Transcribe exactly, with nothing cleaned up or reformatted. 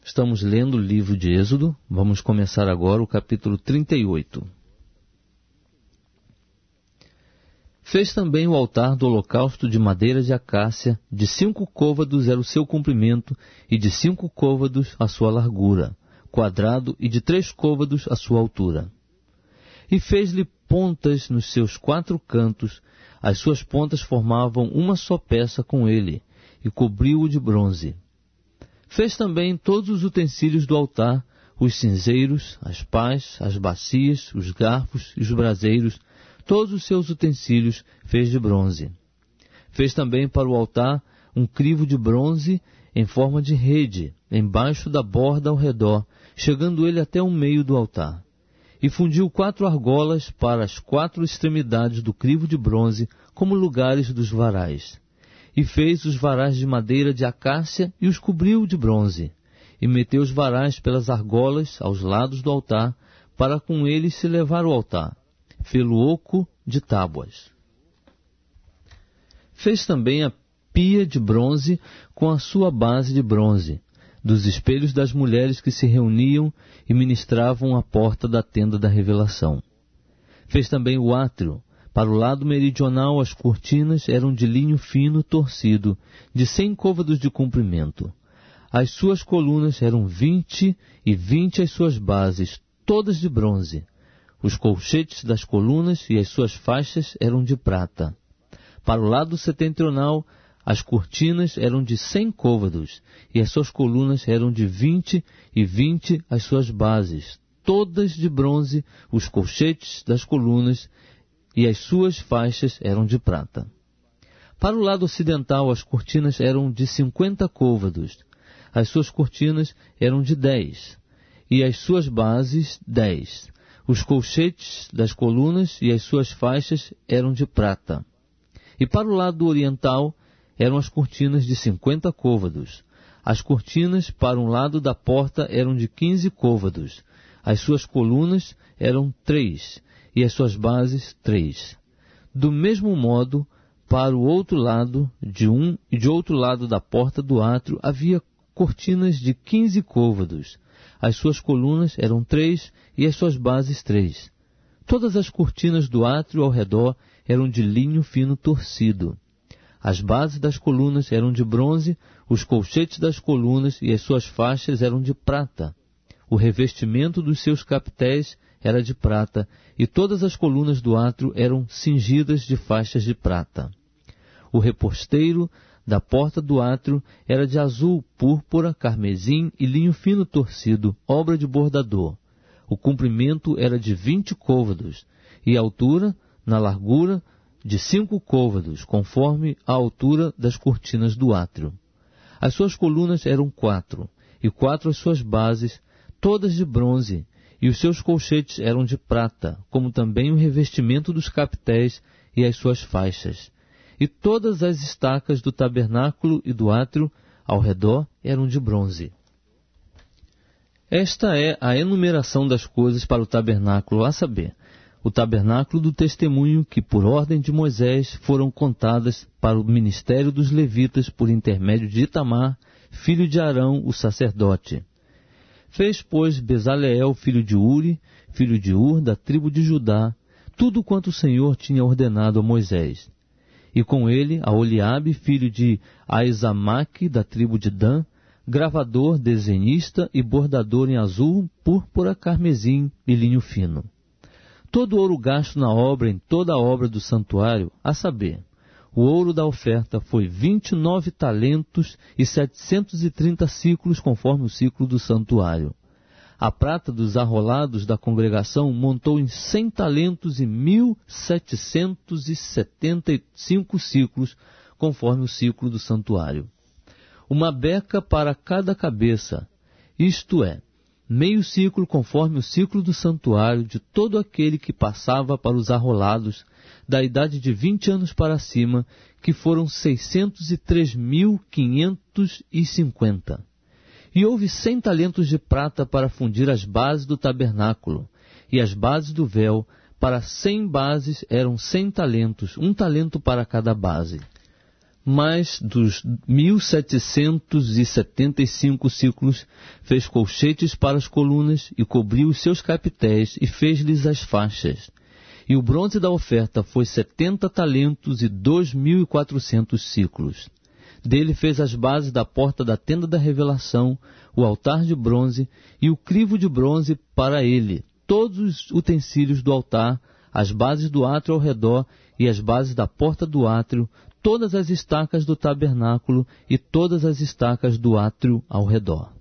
Estamos lendo o livro de Êxodo. Vamos começar agora o capítulo trinta e oito. Fez também o altar do holocausto de madeira de acácia, de cinco côvados era o seu comprimento, e de cinco côvados a sua largura, quadrado, e de três côvados a sua altura. E fez-lhe pontas nos seus quatro cantos, as suas pontas formavam uma só peça com ele, e cobriu-o de bronze. Fez também todos os utensílios do altar, os cinzeiros, as pás, as bacias, os garfos e os braseiros, todos os seus utensílios fez de bronze. Fez também para o altar um crivo de bronze em forma de rede, embaixo da borda ao redor, chegando ele até o meio do altar. E fundiu quatro argolas para as quatro extremidades do crivo de bronze, como lugares dos varais. E fez os varais de madeira de acácia e os cobriu de bronze. E meteu os varais pelas argolas aos lados do altar, para com eles se levar o altar. Fê-lo oco de tábuas. Fez também a pia de bronze com a sua base de bronze, dos espelhos das mulheres que se reuniam e ministravam à porta da tenda da revelação. Fez também o átrio. Para o lado meridional, as cortinas eram de linho fino torcido, de cem côvados de comprimento. As suas colunas eram vinte e vinte as suas bases, todas de bronze. Os colchetes das colunas e as suas faixas eram de prata. Para o lado setentrional, as cortinas eram de cem côvados, e as suas colunas eram de vinte e vinte as suas bases, todas de bronze, os colchetes das colunas e as suas faixas eram de prata. Para o lado ocidental, as cortinas eram de cinquenta côvados, as suas cortinas eram de dez, e as suas bases dez. Os colchetes das colunas e as suas faixas eram de prata. E para o lado oriental eram as cortinas de cinquenta côvados. As cortinas para um lado da porta eram de quinze côvados. As suas colunas eram três, e as suas bases três. Do mesmo modo, para o outro lado, de um e de outro lado da porta do átrio, havia cortinas de quinze côvados. As suas colunas eram três e as suas bases três. Todas as cortinas do átrio ao redor eram de linho fino torcido. As bases das colunas eram de bronze, os colchetes das colunas e as suas faixas eram de prata. O revestimento dos seus capitéis era de prata, e todas as colunas do átrio eram cingidas de faixas de prata. O reposteiro da porta do átrio era de azul, púrpura, carmesim e linho fino torcido, obra de bordador. O comprimento era de vinte côvados, e a altura, na largura, de cinco côvados, conforme a altura das cortinas do átrio. As suas colunas eram quatro, e quatro as suas bases, todas de bronze, e os seus colchetes eram de prata, como também o revestimento dos capitéis e as suas faixas. E todas as estacas do tabernáculo e do átrio ao redor eram de bronze. Esta é a enumeração das coisas para o tabernáculo, a saber, o tabernáculo do testemunho que, por ordem de Moisés, foram contadas para o ministério dos levitas por intermédio de Itamar, filho de Arão, o sacerdote. Fez, pois, Bezaleel, filho de Uri, filho de Ur, da tribo de Judá, tudo quanto o Senhor tinha ordenado a Moisés. E com ele, a Oliabe, filho de Aizamaque, da tribo de Dan, gravador, desenhista e bordador em azul, púrpura, carmesim e linho fino. Todo o ouro gasto na obra, em toda a obra do santuário, a saber, o ouro da oferta foi vinte e nove talentos e setecentos e trinta ciclos, conforme o ciclo do santuário. A prata dos arrolados da congregação montou em cem talentos e mil setecentos e setenta e cinco ciclos, conforme o ciclo do santuário. Uma beca para cada cabeça, isto é, meio ciclo conforme o ciclo do santuário de todo aquele que passava para os arrolados, da idade de vinte anos para cima, que foram seiscentos e três mil quinhentos e cinquenta. E houve cem talentos de prata para fundir as bases do tabernáculo, e as bases do véu, para cem bases eram cem talentos, um talento para cada base. Mas dos mil setecentos e setenta e cinco ciclos fez colchetes para as colunas e cobriu os seus capitéis e fez-lhes as faixas. E o bronze da oferta foi setenta talentos e dois mil e quatrocentos ciclos. Dele fez as bases da porta da tenda da revelação, o altar de bronze e o crivo de bronze para ele, todos os utensílios do altar, as bases do átrio ao redor e as bases da porta do átrio, todas as estacas do tabernáculo e todas as estacas do átrio ao redor.